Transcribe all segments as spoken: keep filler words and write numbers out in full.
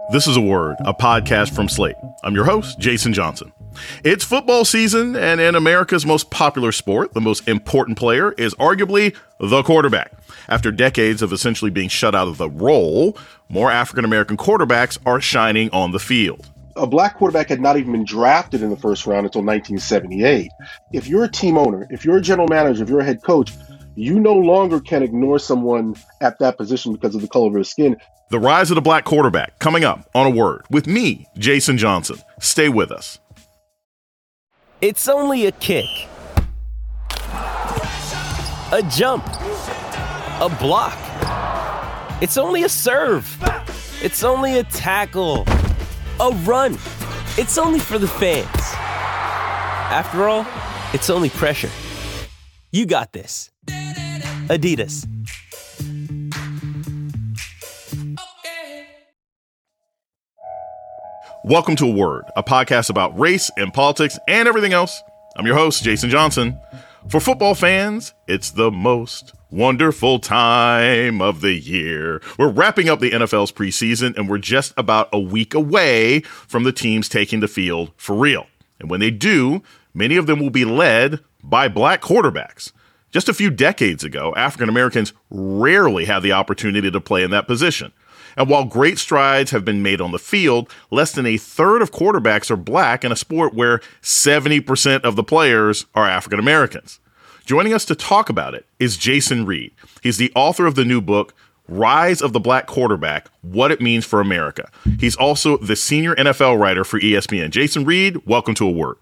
This is A Word, a podcast from Slate. I'm your host, Jason Johnson. It's football season, and in America's most popular sport, the most important player is arguably the quarterback. After decades of essentially being shut out of the role, more African-American quarterbacks are shining on the field. A black quarterback had not even been drafted in the first round until nineteen seventy-eight. If you're a team owner, if you're a general manager, if you're a head coach, you no longer can ignore someone at that position because of the color of their skin. The rise of the black quarterback, coming up on A Word with me, Jason Johnson. Stay with us. It's only a kick, a jump, a block. It's only a serve. It's only a tackle, a run. It's only for the fans. After all, it's only pressure. You got this. Adidas. Welcome to A Word, a podcast about race and politics and everything else. I'm your host, Jason Johnson. For football fans, it's the most wonderful time of the year. We're wrapping up the N F L's preseason, and we're just about a week away from the teams taking the field for real. And when they do, many of them will be led by black quarterbacks. Just a few decades ago, African Americans rarely had the opportunity to play in that position. And while great strides have been made on the field, less than a third of quarterbacks are black in a sport where seventy percent of the players are African Americans. Joining us to talk about it is Jason Reed. He's the author of the new book, Rise of the Black Quarterback, What It Means for America. He's also the senior N F L writer for E S P N. Jason Reed, welcome to A Word.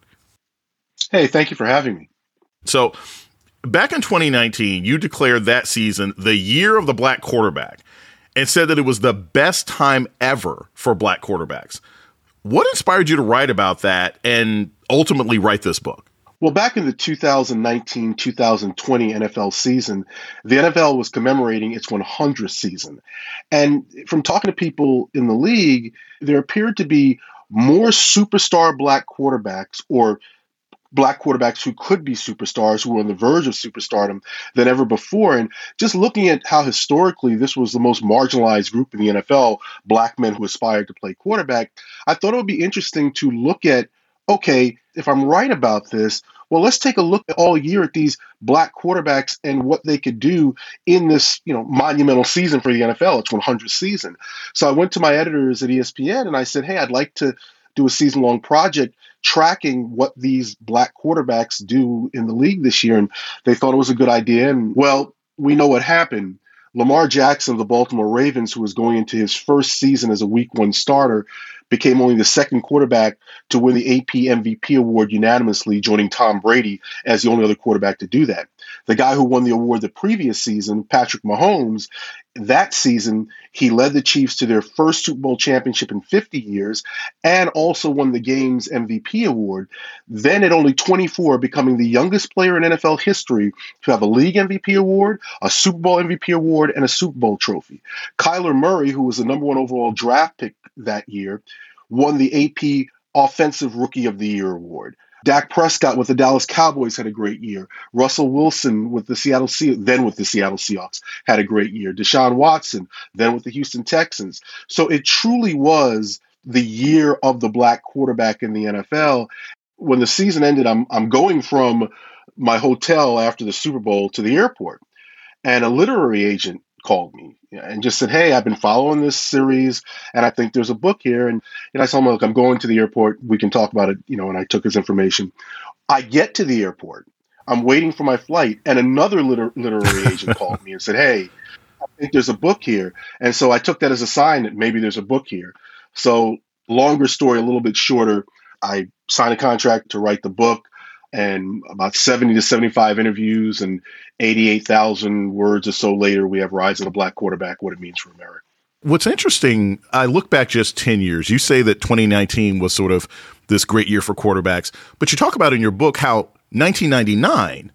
Hey, thank you for having me. So back in twenty nineteen, you declared that season the year of the black quarterback and said that it was the best time ever for black quarterbacks. What inspired you to write about that and ultimately write this book? Well, back in the two thousand nineteen two thousand twenty N F L season, the N F L was commemorating its hundredth season. And from talking to people in the league, there appeared to be more superstar black quarterbacks or black quarterbacks who could be superstars, who were on the verge of superstardom than ever before. And just looking at how historically this was the most marginalized group in the N F L, black men who aspired to play quarterback, I thought it would be interesting to look at, okay, if I'm right about this, well, let's take a look all year at these black quarterbacks and what they could do in this, you know, monumental season for the N F L, its hundredth season. So I went to my editors at E S P N and I said, hey, I'd like to do a season-long project tracking what these black quarterbacks do in the league this year. And they thought it was a good idea. And, well, we know what happened. Lamar Jackson of the Baltimore Ravens, who was going into his first season as a week one starter, became only the second quarterback to win the A P M V P award unanimously, joining Tom Brady as the only other quarterback to do that. The guy who won the award the previous season, Patrick Mahomes, that season, he led the Chiefs to their first Super Bowl championship in fifty years and also won the game's M V P award. Then at only twenty-four, becoming the youngest player in N F L history to have a league M V P award, a Super Bowl M V P award, and a Super Bowl trophy. Kyler Murray, who was the number one overall draft pick that year, won the A P Offensive Rookie of the Year award. Dak Prescott with the Dallas Cowboys had a great year. Russell Wilson with the Seattle Se- then with the Seattle Seahawks had a great year. Deshaun Watson then with the Houston Texans. So it truly was the year of the black quarterback in the N F L. When the season ended, I'm I'm going from my hotel after the Super Bowl to the airport, and a literary agent called me and just said, hey, I've been following this series and I think there's a book here. And, and I told him, look, I'm going to the airport. We can talk about it, you know, and I took his information. I get to the airport. I'm waiting for my flight. And another liter- literary agent called me and said, hey, I think there's a book here. And so I took that as a sign that maybe there's a book here. So longer story, a little bit shorter. I signed a contract to write the book. And about seventy to seventy-five interviews and eighty-eight thousand words or so later, we have Rise of the Black Quarterback, What It Means for America. What's interesting, I look back just ten years. You say that twenty nineteen was sort of this great year for quarterbacks, but you talk about in your book how nineteen ninety-nine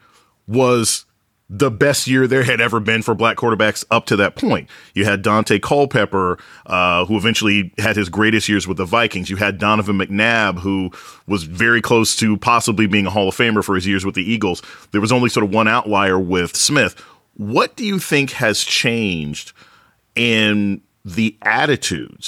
was the best year there had ever been for black quarterbacks up to that point. You had Dante Culpepper, uh, who eventually had his greatest years with the Vikings. You had Donovan McNabb, who was very close to possibly being a Hall of Famer for his years with the Eagles. There was only sort of one outlier with Smith. What do you think has changed in the attitudes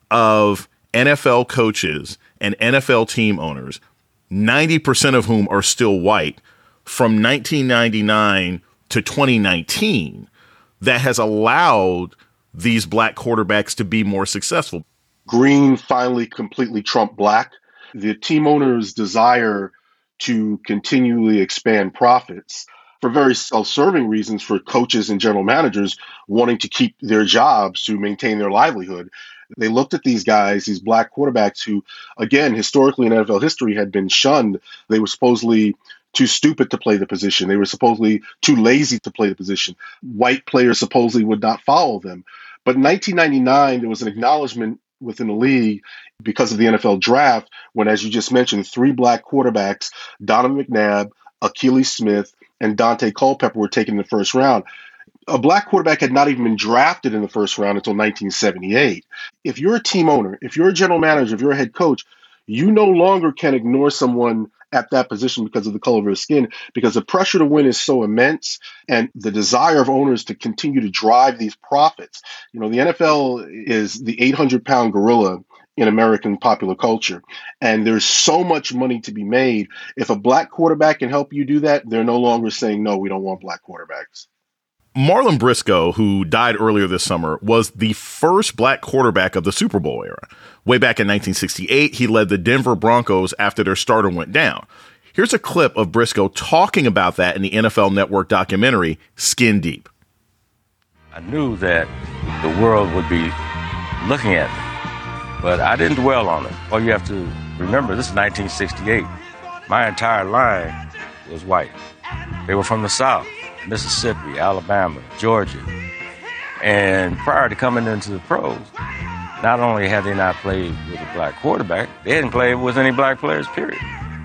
of N F L coaches and N F L team owners, ninety percent of whom are still white, from nineteen ninety-nine to twenty nineteen, that has allowed these black quarterbacks to be more successful? Green finally completely trumped black. The team owners' desire to continually expand profits for very self-serving reasons, for coaches and general managers wanting to keep their jobs to maintain their livelihood. They looked at these guys, these black quarterbacks who, again, historically in N F L history had been shunned. They were supposedly too stupid to play the position. They were supposedly too lazy to play the position. White players supposedly would not follow them. But in nineteen ninety-nine, there was an acknowledgement within the league because of the N F L draft when, as you just mentioned, three black quarterbacks, Donovan McNabb, Akili Smith, and Dante Culpepper, were taken in the first round. A black quarterback had not even been drafted in the first round until nineteen seventy-eight. If you're a team owner, if you're a general manager, if you're a head coach, you no longer can ignore someone at that position because of the color of their skin, because the pressure to win is so immense and the desire of owners to continue to drive these profits. You know, the N F L is the eight hundred pound gorilla in American popular culture. And there's so much money to be made. If a black quarterback can help you do that, they're no longer saying, no, we don't want black quarterbacks. Marlon Briscoe, who died earlier this summer, was the first black quarterback of the Super Bowl era. Way back in nineteen sixty-eight, he led the Denver Broncos after their starter went down. Here's a clip of Briscoe talking about that in the N F L Network documentary, Skin Deep. I knew that the world would be looking at me, but I didn't dwell on it. All you have to remember, this is nineteen sixty-eight. My entire line was white. They were from the South, Mississippi, Alabama, Georgia. And prior to coming into the pros, not only had they not played with a black quarterback, they hadn't played with any black players, period.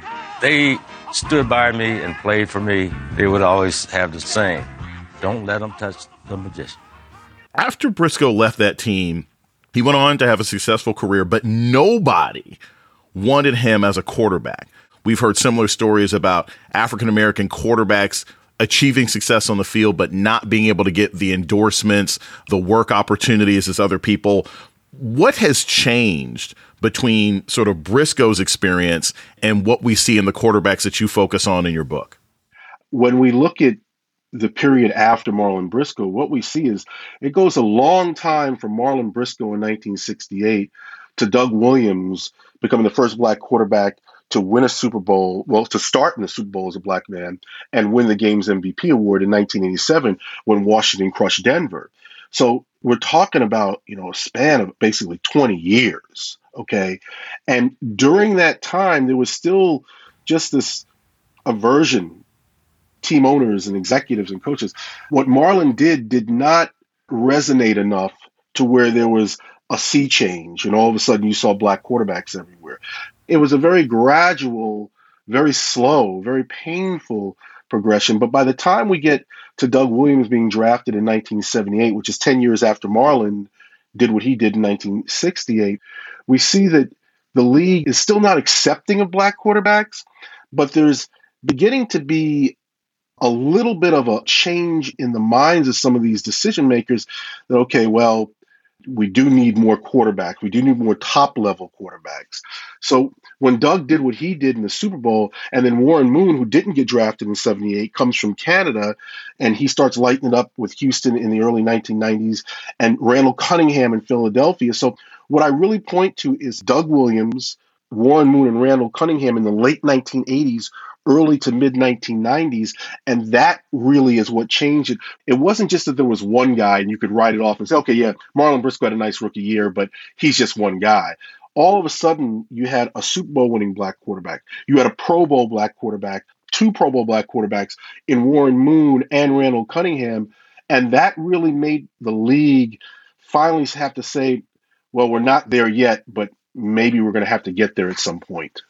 They stood by me and played for me. They would always have the saying, don't let them touch the magician. After Briscoe left that team, he went on to have a successful career, but nobody wanted him as a quarterback. We've heard similar stories about African-American quarterbacks achieving success on the field, but not being able to get the endorsements, the work opportunities as other people. What has changed between sort of Briscoe's experience and what we see in the quarterbacks that you focus on in your book? When we look at the period after Marlon Briscoe, what we see is it goes a long time from Marlon Briscoe in nineteen sixty-eight to Doug Williams becoming the first black quarterback to win a Super Bowl, well, to start in the Super Bowl as a black man and win the game's M V P award in nineteen eighty-seven when Washington crushed Denver. So we're talking about, you know, a span of basically twenty years, okay? And during that time, there was still just this aversion, team owners and executives and coaches. What Marlon did did not resonate enough to where there was a sea change and all of a sudden you saw black quarterbacks everywhere. It was a very gradual, very slow, very painful progression. But by the time we get to Doug Williams being drafted in nineteen seventy-eight, which is ten years after Marlon did what he did in nineteen sixty-eight, we see that the league is still not accepting of black quarterbacks, but there's beginning to be a little bit of a change in the minds of some of these decision makers that, okay, well, we do need more quarterbacks. We do need more top-level quarterbacks. So when Doug did what he did in the Super Bowl, and then Warren Moon, who didn't get drafted in seventy-eight, comes from Canada, and he starts lighting it up with Houston in the early nineteen nineties, and Randall Cunningham in Philadelphia. So what I really point to is Doug Williams, Warren Moon, and Randall Cunningham in the late nineteen eighties, early to mid nineteen nineties, and that really is what changed it. It wasn't just that there was one guy and you could write it off and say, okay, yeah, Marlon Briscoe had a nice rookie year, but he's just one guy. All of a sudden, you had a Super Bowl winning black quarterback. You had a Pro Bowl black quarterback, two Pro Bowl black quarterbacks in Warren Moon and Randall Cunningham, and that really made the league finally have to say, well, we're not there yet, but maybe we're going to have to get there at some point.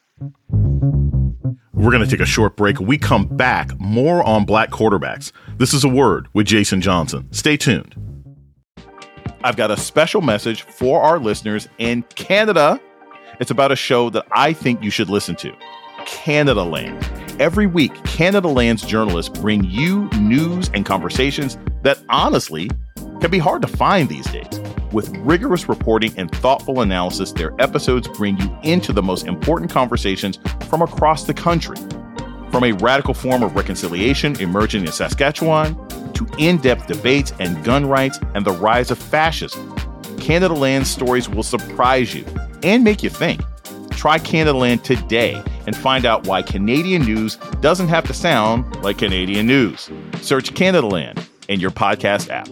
We're going to take a short break. When we come back, more on black quarterbacks. This is A Word with Jason Johnson. Stay tuned. I've got a special message for our listeners in Canada. It's about a show that I think you should listen to, Canada Land. Every week, Canada Land's journalists bring you news and conversations that honestly can be hard to find these days. With rigorous reporting and thoughtful analysis, their episodes bring you into the most important conversations from across the country. From a radical form of reconciliation emerging in Saskatchewan to in-depth debates and gun rights and the rise of fascism, Canadaland's stories will surprise you and make you think. Try Canadaland today and find out why Canadian news doesn't have to sound like Canadian news. Search Canadaland in your podcast app.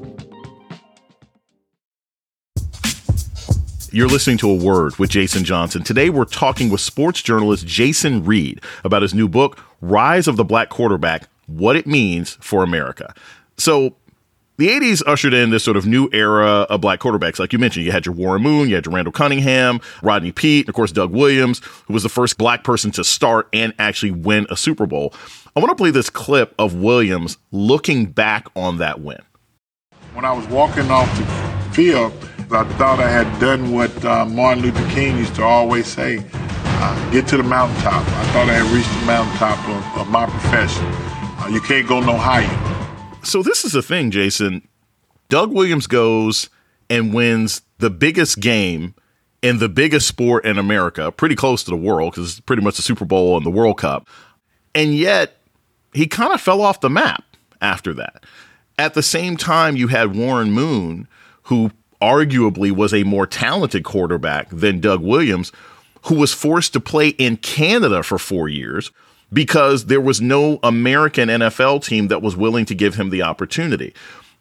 You're listening to A Word with Jason Johnson. Today, we're talking with sports journalist Jason Reed about his new book, Rise of the Black Quarterback, What It Means for America. So the eighties ushered in this sort of new era of black quarterbacks. Like you mentioned, you had your Warren Moon, you had your Randall Cunningham, Rodney Peete, and of course, Doug Williams, who was the first black person to start and actually win a Super Bowl. I want to play this clip of Williams looking back on that win. When I was walking off the field, I thought I had done what uh, Martin Luther King used to always say, uh, get to the mountaintop. I thought I had reached the mountaintop of, of my profession. Uh, you can't go no higher. So this is the thing, Jason. Doug Williams goes and wins the biggest game in the biggest sport in America, pretty close to the world, because it's pretty much the Super Bowl and the World Cup. And yet he kind of fell off the map after that. At the same time, you had Warren Moon, who arguably was a more talented quarterback than Doug Williams, who was forced to play in Canada for four years because there was no American N F L team that was willing to give him the opportunity.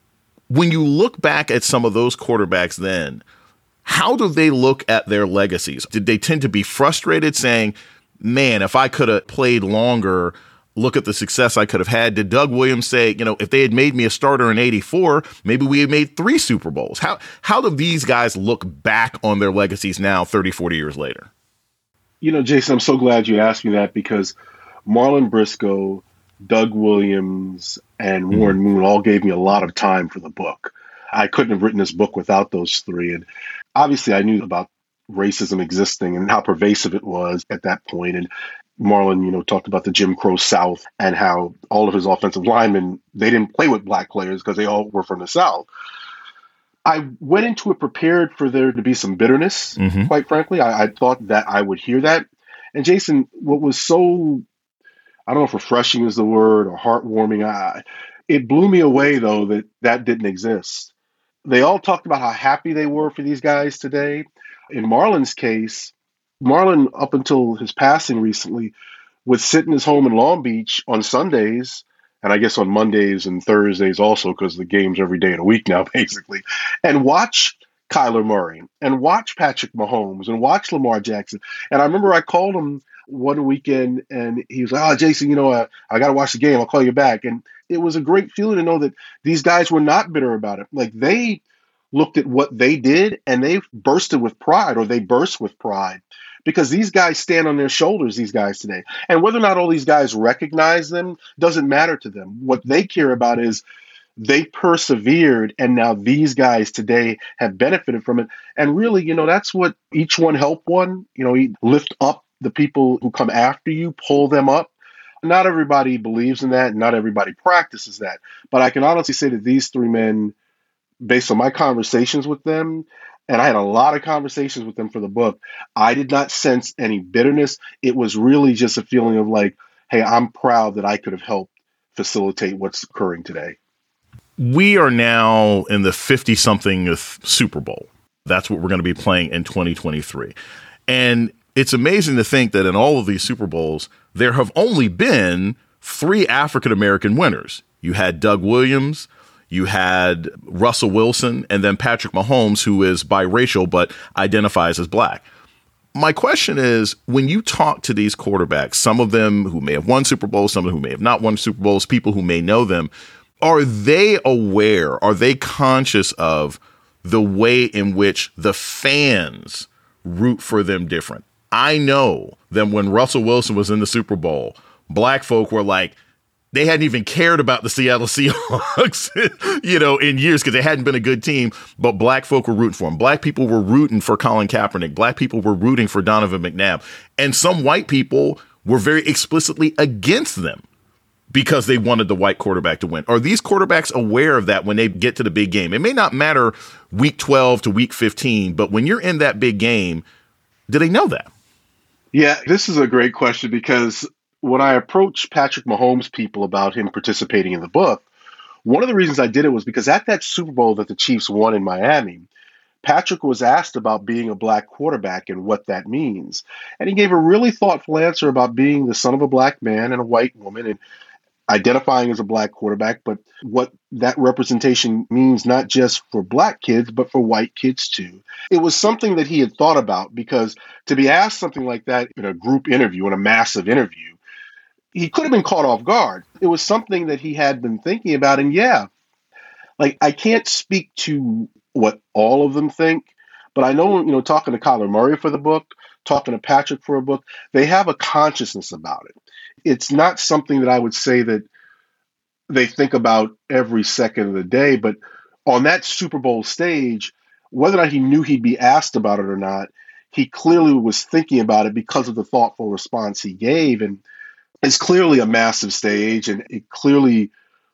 When you look back at some of those quarterbacks then, how do they look at their legacies? Did they tend to be frustrated saying, man, if I could have played longer, look at the success I could have had? Did Doug Williams say, you know, if they had made me a starter in eighty-four, maybe we had made three Super Bowls? How how do these guys look back on their legacies now, thirty, forty years later? You know, Jason, I'm so glad you asked me that, because Marlon Briscoe, Doug Williams, and mm-hmm. Warren Moon all gave me a lot of time for the book. I couldn't have written this book without those three. And obviously I knew about racism existing and how pervasive it was at that point. And Marlon, you know, talked about the Jim Crow South and how all of his offensive linemen, they didn't play with black players because they all were from the South. I went into it prepared for there to be some bitterness, mm-hmm. quite frankly. I, I thought that I would hear that. And Jason, what was so, I don't know if refreshing is the word or heartwarming, I, it blew me away, though, that that didn't exist. They all talked about how happy they were for these guys today. In Marlon's case, Marlon, up until his passing recently, would sit in his home in Long Beach on Sundays, and I guess on Mondays and Thursdays also, because the game's every day of the week now, basically, and watch Kyler Murray and watch Patrick Mahomes and watch Lamar Jackson. And I remember I called him one weekend and he was like, oh, Jason, you know, I, I got to watch the game. I'll call you back. And it was a great feeling to know that these guys were not bitter about it. Like, they looked at what they did and they bursted with pride, or they burst with pride, because these guys stand on their shoulders, these guys today. And whether or not all these guys recognize them doesn't matter to them. What they care about is they persevered, and now these guys today have benefited from it. And really, you know, that's what each one help one, you know, lift up the people who come after you, pull them up. Not everybody believes in that, and not everybody practices that. But I can honestly say that these three men, based on my conversations with them, and I had a lot of conversations with them for the book, I did not sense any bitterness. It was really just a feeling of like, hey, I'm proud that I could have helped facilitate what's occurring today. We are now in the fifty-something Super Bowl. That's what we're going to be playing in twenty twenty-three. And it's amazing to think that in all of these Super Bowls, there have only been three African-American winners. You had Doug Williams, you had Russell Wilson, and then Patrick Mahomes, who is biracial but identifies as black. My question is, when you talk to these quarterbacks, some of them who may have won Super Bowls, some of them who may have not won Super Bowls, people who may know them, are they aware, are they conscious of the way in which the fans root for them different? I know that when Russell Wilson was in the Super Bowl, black folk were like, they hadn't even cared about the Seattle Seahawks, you know, in years, because they hadn't been a good team, but black folk were rooting for them. Black people were rooting for Colin Kaepernick. Black people were rooting for Donovan McNabb. And some white people were very explicitly against them. because they wanted the white quarterback to win? Are these quarterbacks aware of that when they get to the big game? It may not matter week twelve to week fifteen, but when you're in that big game, do they know that? Yeah, this is a great question, because when I approached Patrick Mahomes people about him participating in the book, one of the reasons I did it was because at that Super Bowl that the Chiefs won in Miami, Patrick was asked about being a black quarterback and what that means. And he gave a really thoughtful answer about being the son of a black man and a white woman and identifying as a black quarterback, but what that representation means not just for black kids, but for white kids too. It was something that he had thought about, because to be asked something like that in a group interview, in a massive interview, he could have been caught off guard. It was something that he had been thinking about. And yeah, like, I can't speak to what all of them think, but I know, you know, talking to Kyler Murray for the book, talking to Patrick for a book, they have a consciousness about it. It's not something that I would say that they think about every second of the day, but on that Super Bowl stage, whether or not he knew he'd be asked about it or not, he clearly was thinking about it because of the thoughtful response he gave. And it's clearly a massive stage, and it clearly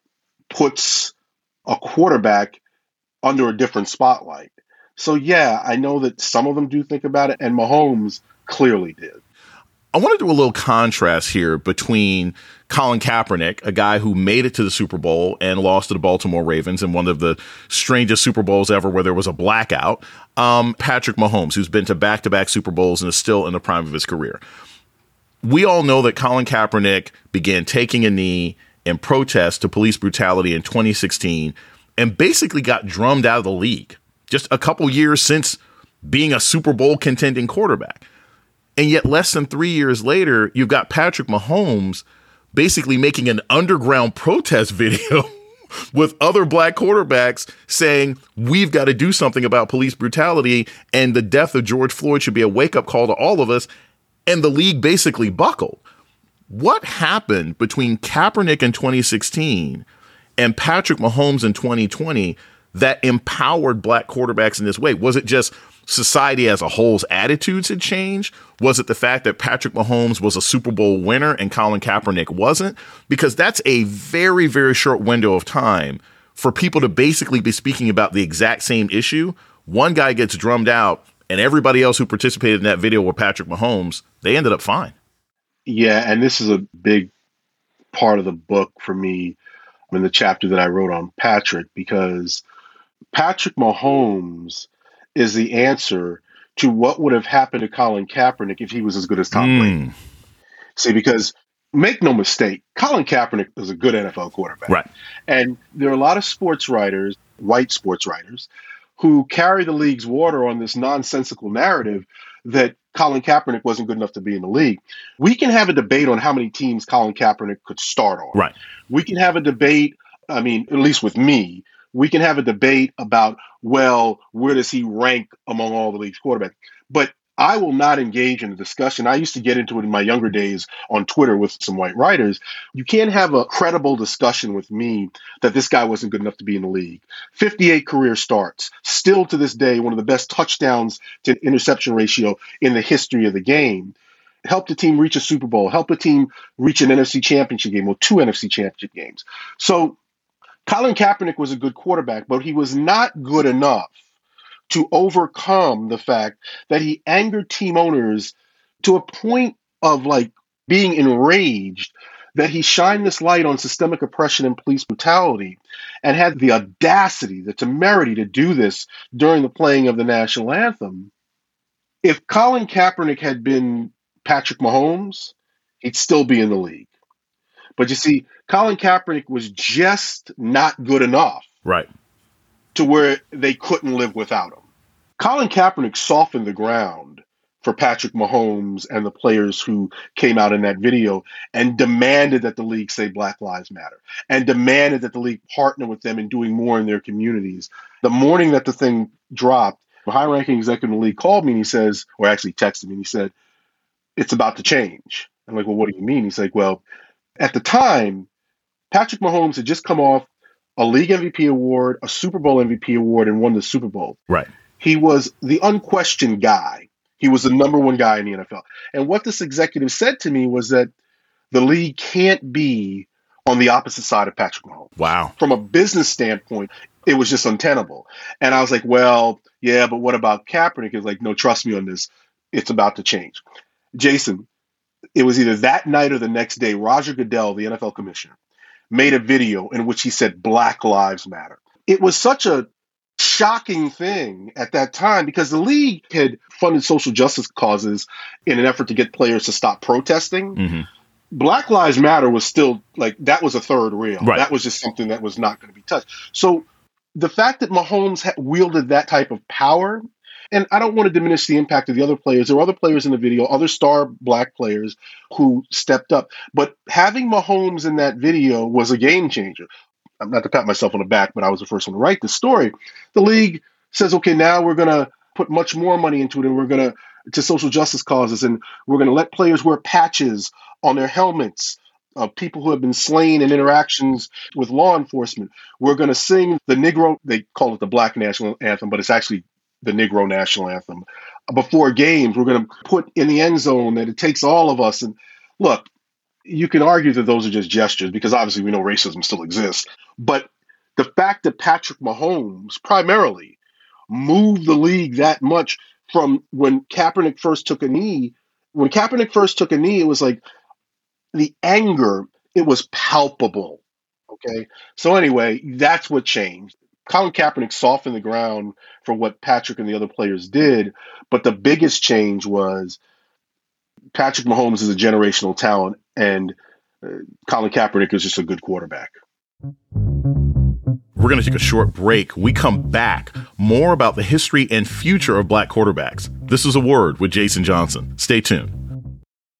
puts a quarterback under a different spotlight. So yeah, I know that some of them do think about it, and Mahomes clearly did. I want to do a little contrast here between Colin Kaepernick, a guy who made it to the Super Bowl and lost to the Baltimore Ravens in one of the strangest Super Bowls ever where there was a blackout, um, Patrick Mahomes, who's been to back-to-back Super Bowls and is still in the prime of his career. We all know that Colin Kaepernick began taking a knee in protest to police brutality in twenty sixteen and basically got drummed out of the league just a couple years since being a Super Bowl contending quarterback. And yet less than three years later, you've got Patrick Mahomes basically making an underground protest video with other black quarterbacks saying, we've got to do something about police brutality, and the death of George Floyd should be a wake-up call to all of us. And the league basically buckled. What happened between Kaepernick in twenty sixteen and Patrick Mahomes in twenty twenty that empowered black quarterbacks in this way? Was it just society as a whole's attitudes had changed? Was it the fact that Patrick Mahomes was a Super Bowl winner and Colin Kaepernick wasn't? Because that's a very, very short window of time for people to basically be speaking about the exact same issue. One guy gets drummed out, and everybody else who participated in that video with Patrick Mahomes, they ended up fine. Yeah, and this is a big part of the book for me in the chapter that I wrote on Patrick, because Patrick Mahomes is the answer to what would have happened to Colin Kaepernick if he was as good as Tom Brady. Mm. See, because make no mistake, Colin Kaepernick is a good N F L quarterback. Right. And there are a lot of sports writers, white sports writers, who carry the league's water on this nonsensical narrative that Colin Kaepernick wasn't good enough to be in the league. We can have a debate on how many teams Colin Kaepernick could start on. Right. We can have a debate, I mean, at least with me, we can have a debate about, well, where does he rank among all the league's quarterbacks? But I will not engage in a discussion. I used to get into it in my younger days on Twitter with some white writers. You can't have a credible discussion with me that this guy wasn't good enough to be in the league. fifty-eight career starts, still to this day, one of the best touchdowns to interception ratio in the history of the game. Helped the team reach a Super Bowl, helped the team reach an N F C championship game, or two N F C championship games. So Colin Kaepernick was a good quarterback, but he was not good enough to overcome the fact that he angered team owners to a point of like being enraged that he shined this light on systemic oppression and police brutality and had the audacity, the temerity to do this during the playing of the national anthem. If Colin Kaepernick had been Patrick Mahomes, he'd still be in the league. But you see, Colin Kaepernick was just not good enough. Right. To where they couldn't live without him. Colin Kaepernick softened the ground for Patrick Mahomes and the players who came out in that video and demanded that the league say Black Lives Matter and demanded that the league partner with them in doing more in their communities. The morning that the thing dropped, the high-ranking executive in the league called me and he says, or actually texted me, and he said, it's about to change. I'm like, well, what do you mean? He's like, well, at the time, Patrick Mahomes had just come off a league M V P award, a Super Bowl M V P award, and won the Super Bowl. Right. He was the unquestioned guy. He was the number one guy in the N F L. And what this executive said to me was that the league can't be on the opposite side of Patrick Mahomes. Wow. From a business standpoint, it was just untenable. And I was like, well, yeah, but what about Kaepernick? It's like, no, trust me on this. It's about to change. Jason, it was either that night or the next day, Roger Goodell, the N F L commissioner, made a video in which he said Black Lives Matter. It was such a shocking thing at that time because the league had funded social justice causes in an effort to get players to stop protesting. Mm-hmm. Black Lives Matter was still like, that was a third rail. Right. That was just something that was not going to be touched. So the fact that Mahomes ha- wielded that type of power, and I don't want to diminish the impact of the other players. There were other players in the video, other star Black players who stepped up. But having Mahomes in that video was a game changer. I'm not to pat myself on the back, but I was the first one to write this story. The league says, okay, now we're going to put much more money into it, and we're going to to social justice causes, and we're going to let players wear patches on their helmets of people who have been slain in interactions with law enforcement. We're going to sing the Negro, they call it the Black National Anthem, but it's actually the Negro National Anthem. Before games, we're going to put in the end zone that it takes all of us. And look, you can argue that those are just gestures because obviously we know racism still exists. But the fact that Patrick Mahomes primarily moved the league that much from when Kaepernick first took a knee, when Kaepernick first took a knee, it was like the anger, it was palpable. Okay. So anyway, that's what changed. Colin Kaepernick softened the ground for what Patrick and the other players did. But the biggest change was Patrick Mahomes is a generational talent, and uh, Colin Kaepernick is just a good quarterback. We're going to take a short break. We come back, more about the history and future of Black quarterbacks. This is A Word with Jason Johnson. Stay tuned.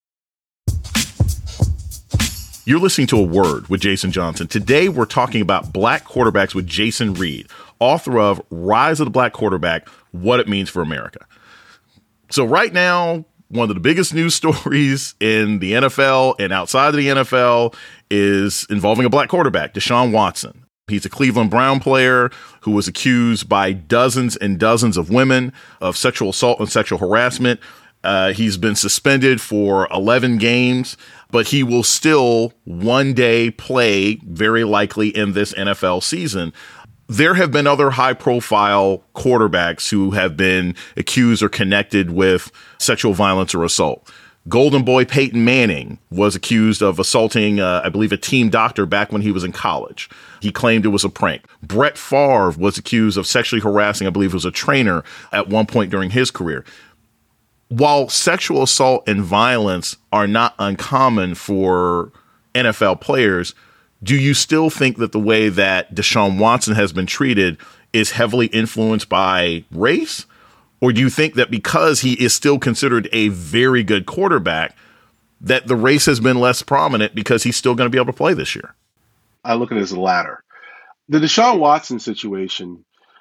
You're listening to A Word with Jason Johnson. Today, we're talking about Black quarterbacks with Jason Reed, author of Rise of the Black Quarterback, What It Means for America. So right now, one of the biggest news stories in the N F L and outside of the N F L is involving a Black quarterback, Deshaun Watson. He's a Cleveland Brown player who was accused by dozens and dozens of women of sexual assault and sexual harassment. Uh, he's been suspended for eleven games, but he will still one day play, very likely in this N F L season. There have been other high-profile quarterbacks who have been accused or connected with sexual violence or assault. Golden Boy Peyton Manning was accused of assaulting, uh, I believe, a team doctor back when he was in college. He claimed it was a prank. Brett Favre was accused of sexually harassing, I believe it was a trainer at one point during his career. While sexual assault and violence are not uncommon for N F L players, do you still think that the way that Deshaun Watson has been treated is heavily influenced by race? Or do you think that because he is still considered a very good quarterback, that the race has been less prominent because he's still going to be able to play this year? I look at it as the latter. The Deshaun Watson situation,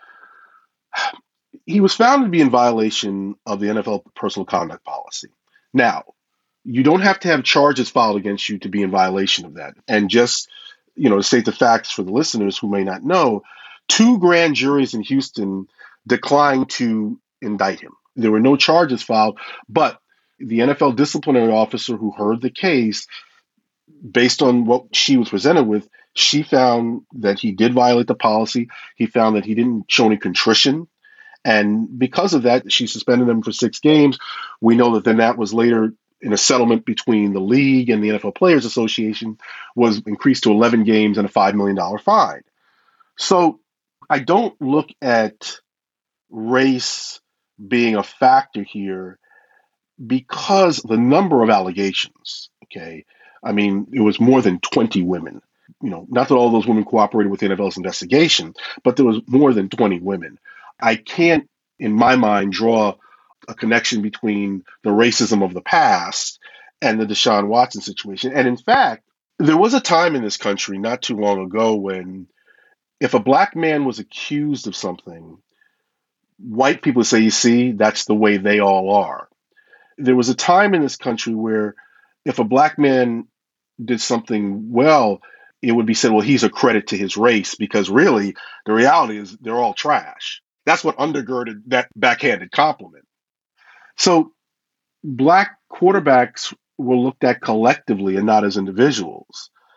he was found to be in violation of the N F L personal conduct policy. Now, you don't have to have charges filed against you to be in violation of that. And just, you know, to state the facts for the listeners who may not know, two grand juries in Houston declined to indict him. There were no charges filed, but the N F L disciplinary officer who heard the case, based on what she was presented with, she found that he did violate the policy. He found that he didn't show any contrition. And because of that, she suspended him for six games. We know that then that was later in a settlement between the league and the N F L Players Association was increased to eleven games and a five million dollars fine. So I don't look at race being a factor here because the number of allegations, okay, I mean, it was more than twenty women. You know, not that all those women cooperated with the N F L's investigation, but there was more than twenty women. I can't, in my mind, draw a connection between the racism of the past and the Deshaun Watson situation. And in fact, there was a time in this country not too long ago when if a black man was accused of something, white people say, you see, that's the way they all are. There was a time in this country where if a black man did something well, it would be said, well, he's a credit to his race, because really the reality is they're all trash. That's what undergirded that backhanded compliment. So black quarterbacks were looked at collectively and not as individuals.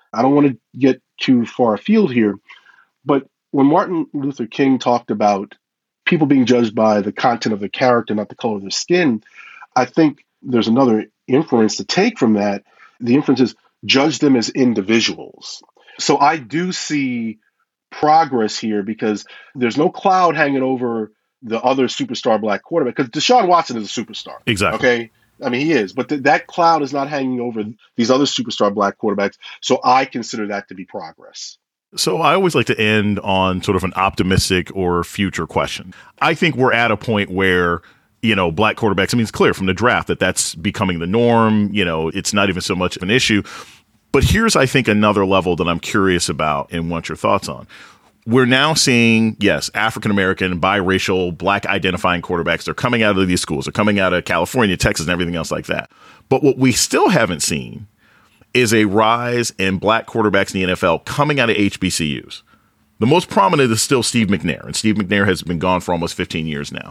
I don't want to get too far afield here, but when Martin Luther King talked about people being judged by the content of their character, not the color of their skin, I think there's another inference to take from that. The inference is judge them as individuals. So I do see progress here because there's no cloud hanging over the other superstar black quarterback, because Deshaun Watson is a superstar. Exactly. Okay. I mean, he is, but th- that cloud is not hanging over these other superstar black quarterbacks. So I consider that to be progress. So I always like to end on sort of an optimistic or future question. I think we're at a point where, you know, black quarterbacks, I mean, it's clear from the draft that that's becoming the norm. You know, it's not even so much of an issue. But here's, I think, another level that I'm curious about and want your thoughts on. We're now seeing, yes, African-American, biracial, black identifying quarterbacks. They're coming out of these schools. They're coming out of California, Texas, and everything else like that. But what we still haven't seen is a rise in black quarterbacks in the N F L coming out of H B C Us. The most prominent is still Steve McNair, and Steve McNair has been gone for almost fifteen years now.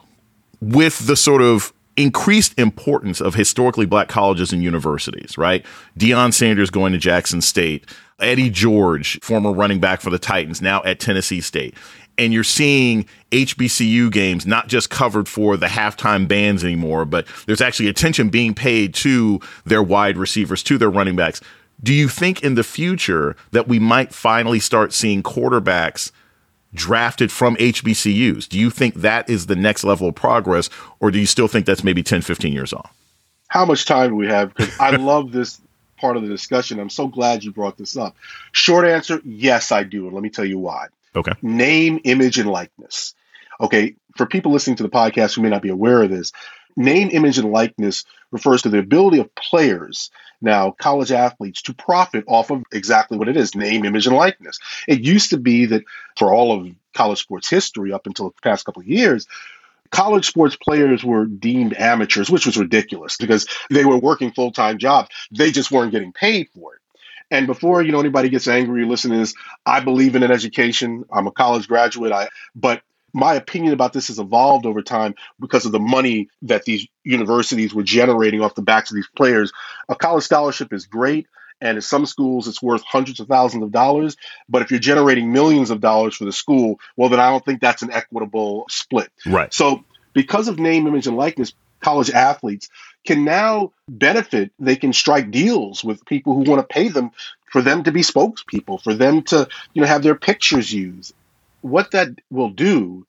With the sort of increased importance of historically black colleges and universities, right? Deion Sanders going to Jackson State, Eddie George, former running back for the Titans, now at Tennessee State. And you're seeing H B C U games not just covered for the halftime bands anymore, but there's actually attention being paid to their wide receivers, to their running backs. Do you think in the future that we might finally start seeing quarterbacks drafted from H B C Us? Do you think that is the next level of progress, or do you still think that's maybe ten, fifteen years off? How much time do we have? Because I love this part of the discussion. I'm so glad you brought this up. Short answer, yes, I do. And let me tell you why. Okay. Name, image, and likeness. Okay. For people listening to the podcast who may not be aware of this, name, image, and likeness refers to the ability of players, now college athletes, to profit off of exactly what it is, name, image, and likeness. It used to be that for all of college sports history up until the past couple of years, college sports players were deemed amateurs, which was ridiculous because they were working full-time jobs. They just weren't getting paid for it. And before, you know, anybody gets angry, listen to this, I believe in an education. I'm a college graduate. I, but my opinion about this has evolved over time because of the money that these universities were generating off the backs of these players. A college scholarship is great. And in some schools, it's worth hundreds of thousands of dollars. But if you're generating millions of dollars for the school, well, then I don't think that's an equitable split. Right. So because of name, image, and likeness, college athletes can now benefit. They can strike deals with people who want to pay them for them to be spokespeople, for them to, you know, have their pictures used. What that will do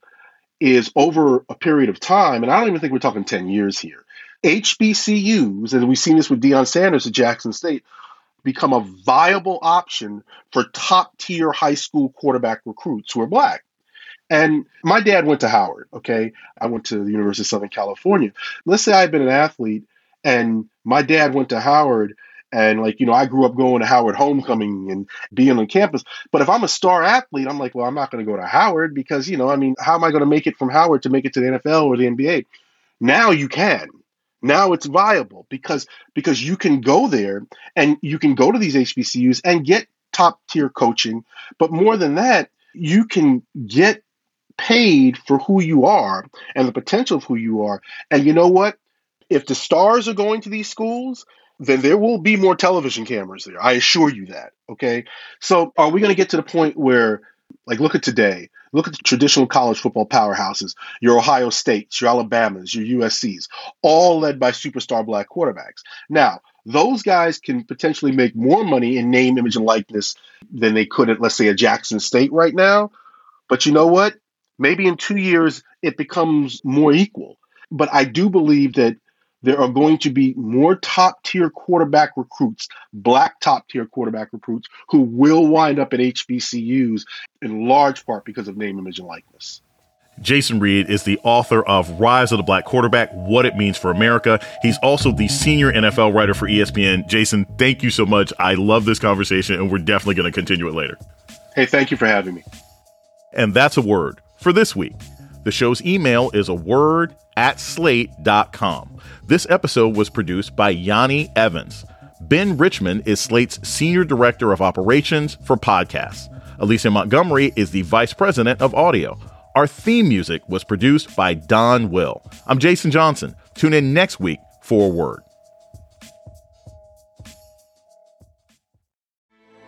is over a period of time, and I don't even think we're talking ten years here, H B C Us, and we've seen this with Deion Sanders at Jackson State, become a viable option for top-tier high school quarterback recruits who are black. And my dad went to Howard, okay? I went to the University of Southern California. Let's say I had been an athlete and my dad went to Howard and, like, you know, I grew up going to Howard homecoming and being on campus. But if I'm a star athlete, I'm like, well, I'm not going to go to Howard because, you know, I mean, how am I going to make it from Howard to make it to the N F L or the N B A? Now you can. Now it's viable because because you can go there and you can go to these H B C Us and get top tier coaching. But more than that, you can get paid for who you are and the potential of who you are. And you know what? If the stars are going to these schools, then there will be more television cameras there. I assure you that. Okay. So are we going to get to the point where, like, look at today, look at the traditional college football powerhouses, your Ohio States, your Alabamas, your U S Cs, all led by superstar black quarterbacks. Now, those guys can potentially make more money in name, image, and likeness than they could at, let's say, a Jackson State right now. But you know what? Maybe in two years, it becomes more equal. But I do believe that there are going to be more top-tier quarterback recruits, black top-tier quarterback recruits, who will wind up at H B C Us in large part because of name, image, and likeness. Jason Reed is the author of Rise of the Black Quarterback, What It Means for America. He's also the senior N F L writer for E S P N. Jason, thank you so much. I love this conversation, and we're definitely going to continue it later. Hey, thank you for having me. And that's a word for this week. The show's email is a word at slate dot com. This episode was produced by Yanni Evans. Ben Richmond is Slate's Senior Director of Operations for Podcasts. Alicia Montgomery is the Vice President of Audio. Our theme music was produced by Don Will. I'm Jason Johnson. Tune in next week for a word.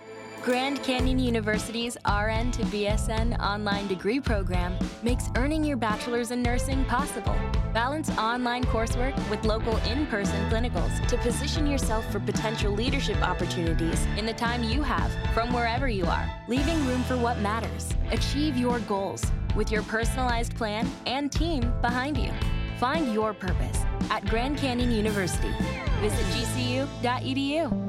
University's R N to B S N online degree program makes earning your bachelor's in nursing possible. Balance online coursework with local in-person clinicals to position yourself for potential leadership opportunities in the time you have from wherever you are, leaving room for what matters. Achieve your goals with your personalized plan and team behind you. Find your purpose at Grand Canyon University. Visit G C U dot E D U.